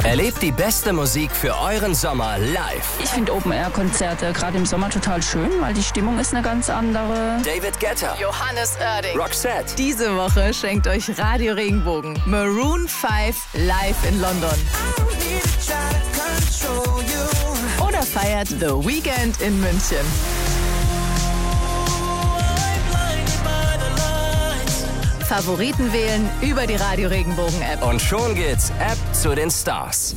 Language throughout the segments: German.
Erlebt die beste Musik für euren Sommer live. Ich finde Open-Air-Konzerte gerade im Sommer total schön, weil die Stimmung ist eine ganz andere. David Guetta, Johannes Oerding, Roxette. Diese Woche schenkt euch Radio Regenbogen Maroon 5 live in London. Oder feiert The Weeknd in München. Favoriten wählen über die Radio Regenbogen App. Und schon geht's App zu den Stars.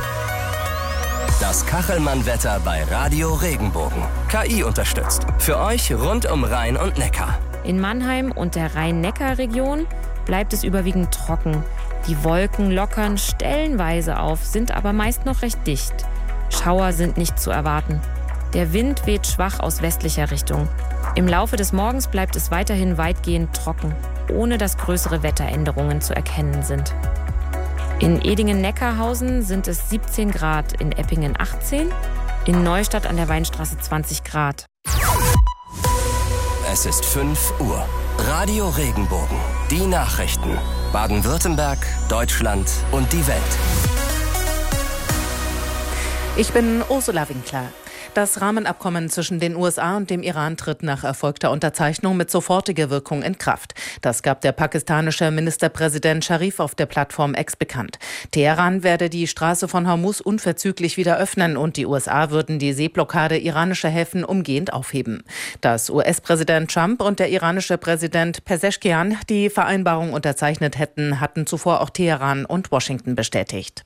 Das Kachelmann-Wetter bei Radio Regenbogen. KI unterstützt. Für euch rund um Rhein und Neckar. In Mannheim und der Rhein-Neckar-Region bleibt es überwiegend trocken. Die Wolken lockern stellenweise auf, sind aber meist noch recht dicht. Schauer sind nicht zu erwarten. Der Wind weht schwach aus westlicher Richtung. Im Laufe des Morgens bleibt es weiterhin weitgehend trocken, ohne dass größere Wetteränderungen zu erkennen sind. In Edingen-Neckarhausen sind es 17 Grad, in Eppingen 18, in Neustadt an der Weinstraße 20 Grad. Es ist 5 Uhr. Radio Regenbogen. Die Nachrichten. Baden-Württemberg, Deutschland und die Welt. Ich bin Ursula Winkler. Das Rahmenabkommen zwischen den USA und dem Iran tritt nach erfolgter Unterzeichnung mit sofortiger Wirkung in Kraft. Das gab der pakistanische Ministerpräsident Sharif auf der Plattform X bekannt. Teheran werde die Straße von Hormuz unverzüglich wieder öffnen und die USA würden die Seeblockade iranischer Häfen umgehend aufheben. Dass US-Präsident Trump und der iranische Präsident Pezeshkian die Vereinbarung unterzeichnet hätten, hatten zuvor auch Teheran und Washington bestätigt.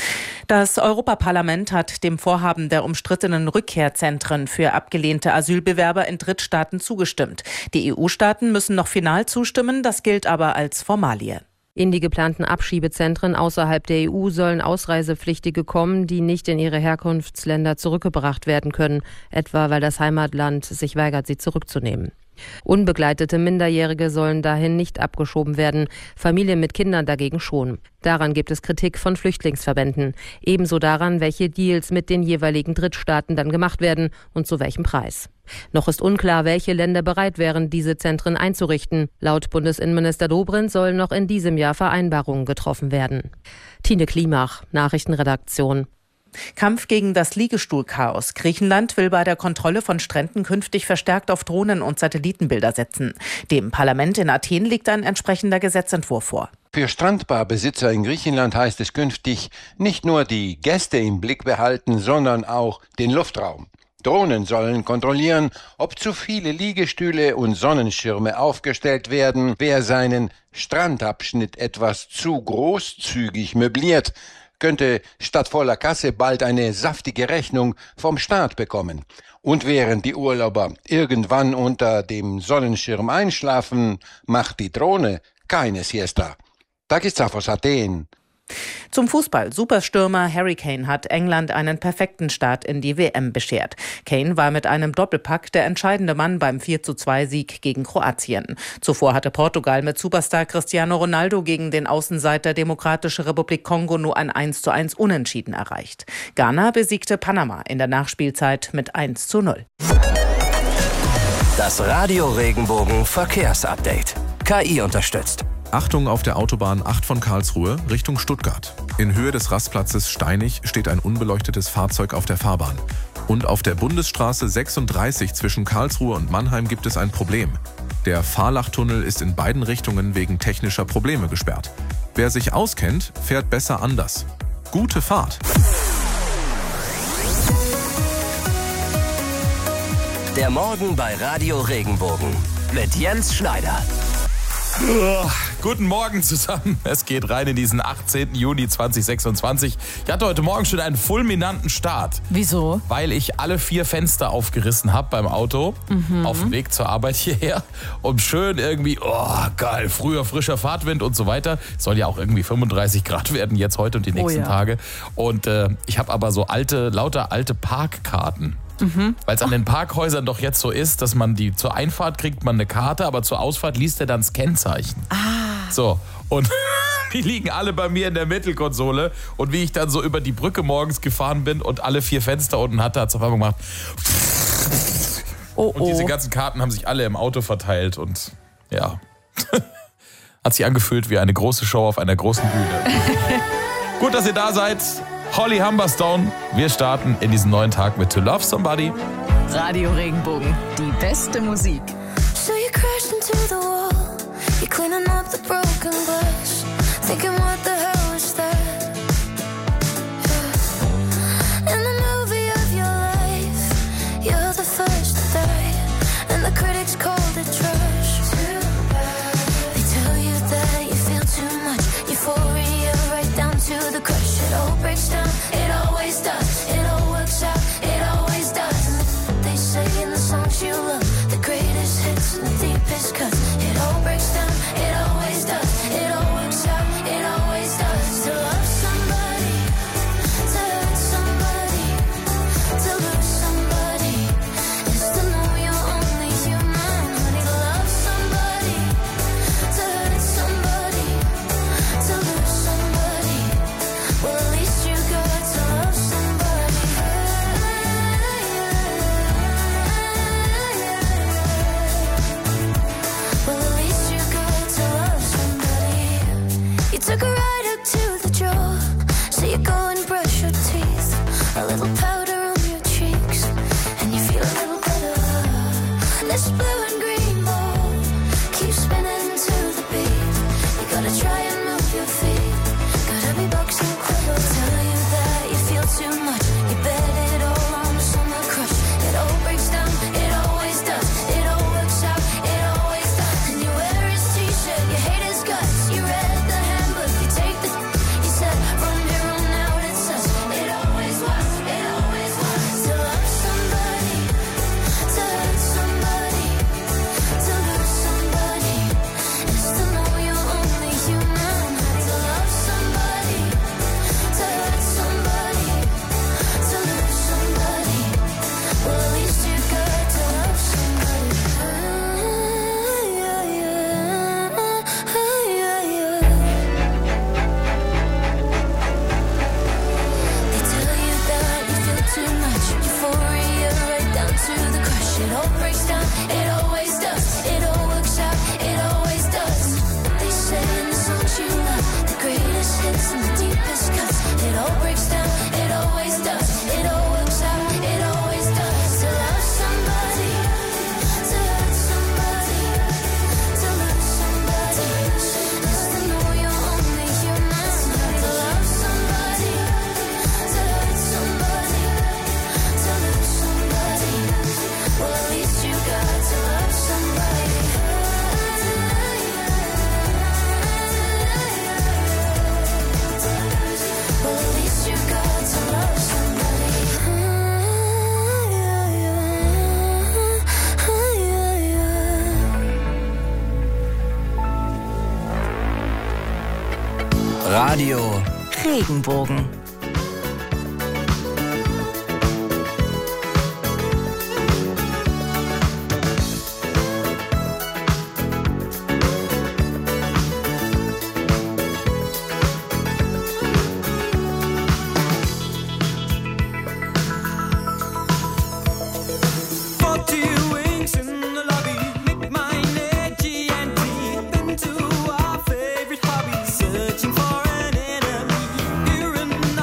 Das Europaparlament hat dem Vorhaben der umstrittenen Rückkehrzentren für abgelehnte Asylbewerber in Drittstaaten zugestimmt. Die EU-Staaten müssen noch final zustimmen, das gilt aber als Formalie. In die geplanten Abschiebezentren außerhalb der EU sollen Ausreisepflichtige kommen, die nicht in ihre Herkunftsländer zurückgebracht werden können, etwa weil das Heimatland sich weigert, sie zurückzunehmen. Unbegleitete Minderjährige sollen dahin nicht abgeschoben werden, Familien mit Kindern dagegen schon. Daran gibt es Kritik von Flüchtlingsverbänden. Ebenso daran, welche Deals mit den jeweiligen Drittstaaten dann gemacht werden und zu welchem Preis. Noch ist unklar, welche Länder bereit wären, diese Zentren einzurichten. Laut Bundesinnenminister Dobrindt sollen noch in diesem Jahr Vereinbarungen getroffen werden. Tine Klimach, Nachrichtenredaktion. Kampf gegen das Liegestuhlchaos. Griechenland will bei der Kontrolle von Stränden künftig verstärkt auf Drohnen- und Satellitenbilder setzen. Dem Parlament in Athen liegt ein entsprechender Gesetzentwurf vor. Für Strandbarbesitzer in Griechenland heißt es künftig nicht nur die Gäste im Blick behalten, sondern auch den Luftraum. Drohnen sollen kontrollieren, ob zu viele Liegestühle und Sonnenschirme aufgestellt werden, wer seinen Strandabschnitt etwas zu großzügig möbliert, könnte statt voller Kasse bald eine saftige Rechnung vom Staat bekommen. Und während die Urlauber irgendwann unter dem Sonnenschirm einschlafen, macht die Drohne keine Siesta. Takis aus Athen. Zum Fußball. Superstürmer Harry Kane hat England einen perfekten Start in die WM beschert. Kane war mit einem Doppelpack der entscheidende Mann beim 4:2-Sieg gegen Kroatien. Zuvor hatte Portugal mit Superstar Cristiano Ronaldo gegen den Außenseiter Demokratische Republik Kongo nur ein 1:1 Unentschieden erreicht. Ghana besiegte Panama in der Nachspielzeit mit 1:0. Das Radio Regenbogen Verkehrsupdate. KI unterstützt. Achtung auf der Autobahn 8 von Karlsruhe Richtung Stuttgart. In Höhe des Rastplatzes Steinig steht ein unbeleuchtetes Fahrzeug auf der Fahrbahn. Und auf der Bundesstraße 36 zwischen Karlsruhe und Mannheim gibt es ein Problem. Der Fahrlachtunnel ist in beiden Richtungen wegen technischer Probleme gesperrt. Wer sich auskennt, fährt besser anders. Gute Fahrt! Der Morgen bei Radio Regenbogen mit Jens Schneider. Guten Morgen zusammen. Es geht rein in diesen 18. Juni 2026. Ich hatte heute Morgen schon einen fulminanten Start. Wieso? Weil ich alle 4 Fenster aufgerissen habe beim Auto auf dem Weg zur Arbeit hierher. Und schön irgendwie, geil, früher frischer Fahrtwind und so weiter. Soll ja auch irgendwie 35 Grad werden jetzt heute und die nächsten Tage. Und ich habe aber so lauter alte Parkkarten. Weil es an den Parkhäusern doch jetzt so ist, dass man zur Einfahrt kriegt man eine Karte, aber zur Ausfahrt liest er dann das Kennzeichen. So, und die liegen alle bei mir in der Mittelkonsole. Und wie ich dann so über die Brücke morgens gefahren bin und alle 4 Fenster unten hatte, hat es auf einmal gemacht. Und diese ganzen Karten haben sich alle im Auto verteilt und ja, hat sich angefühlt wie eine große Show auf einer großen Bühne. Gut, dass ihr da seid. Holly Humberstone. Wir starten in diesen neuen Tag mit To Love Somebody. Radio Regenbogen, die beste Musik. So you crashed into the wall. You're cleaning up the broken glass. Thinking what the hell is that? In the movie of your life, you're the first to die, and the critics called it trash. They tell you that you feel too much euphoria, right down to the crush. It all breaks down, it always does. It all works out, it always does. They say in the songs you love, the greatest hits and the deepest cuts. It all breaks down, it always does. It all works out, it always does. To love somebody, to hurt somebody, to lose somebody, is to know you're only human. Honey, to love somebody, to hurt somebody, to lose somebody. Well, at least you got to love somebody. Well, at least you got to love somebody. You took a ride up to the draw, so you go and brush your teeth. A little powder on your cheeks, and you feel a little better. This blue and green ball keeps spinning to the beat. You gotta try and move your feet. Gotta be boxing clever. Tell you that you feel too much. You bet it all on the summer crush. It all breaks down, it always does. It all works out, it always does. And you wear his t-shirt, you hate his guts. You read the handbook, you take the. You said from here on out it's us. It always was, it always was. To love somebody, to hurt somebody, to lose somebody, is to know you're only human. To love somebody, to hurt somebody, to lose somebody. Well, at least you got to love somebody. They tell you that you feel too much euphoria, right down to the crush. It all breaks down, it always does. It all works out, it always does. They say in the songs you love, the greatest hits and the deepest cuts. It all breaks down, it always does. It all works out, it always does. To love somebody, to hurt somebody, to lose somebody, is to know you're only human. To love somebody, to hurt somebody, to lose somebody. Well, at least you got to love somebody. Well, at least you got to love somebody. Radio Regenbogen. Searching for an enemy. You're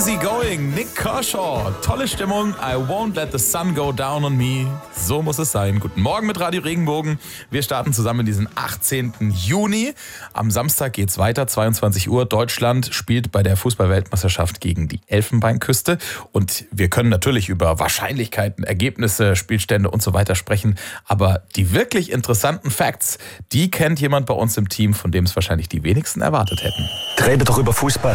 Easy Going, Nick Kershaw. Tolle Stimmung. I won't let the sun go down on me. So muss es sein. Guten Morgen mit Radio Regenbogen. Wir starten zusammen diesen 18. Juni. Am Samstag geht's weiter, 22 Uhr. Deutschland spielt bei der Fußball-Weltmeisterschaft gegen die Elfenbeinküste. Und wir können natürlich über Wahrscheinlichkeiten, Ergebnisse, Spielstände und so weiter sprechen. Aber die wirklich interessanten Facts, die kennt jemand bei uns im Team, von dem es wahrscheinlich die wenigsten erwartet hätten. Rede doch über Fußball.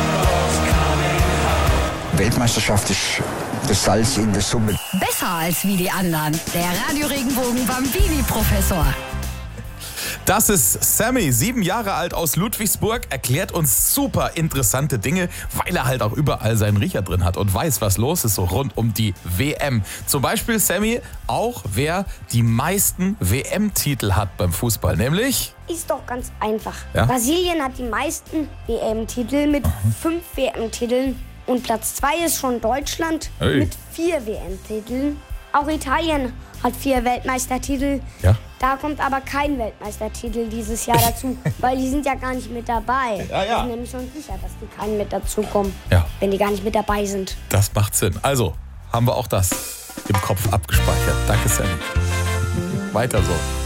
Weltmeisterschaft ist das Salz in der Suppe. Besser als wie die anderen. Der Radio Regenbogen Bambini-Professor. Das ist Sammy, 7 Jahre alt aus Ludwigsburg, erklärt uns super interessante Dinge, weil er halt auch überall seinen Riecher drin hat und weiß, was los ist so rund um die WM. Zum Beispiel, Sammy, auch wer die meisten WM-Titel hat beim Fußball, nämlich... Ist doch ganz einfach. Ja? Brasilien hat die meisten WM-Titel mit 5 WM-Titeln. Und Platz 2 ist schon Deutschland mit 4 WM-Titeln. Auch Italien hat 4 Weltmeistertitel. Ja? Da kommt aber kein Weltmeistertitel dieses Jahr dazu, weil die sind ja gar nicht mit dabei. Ja. Ich bin nämlich schon sicher, dass die keinen mit dazu kommen, Ja. wenn die gar nicht mit dabei sind. Das macht Sinn. Also, haben wir auch das im Kopf abgespeichert. Danke, Sammy. Weiter so.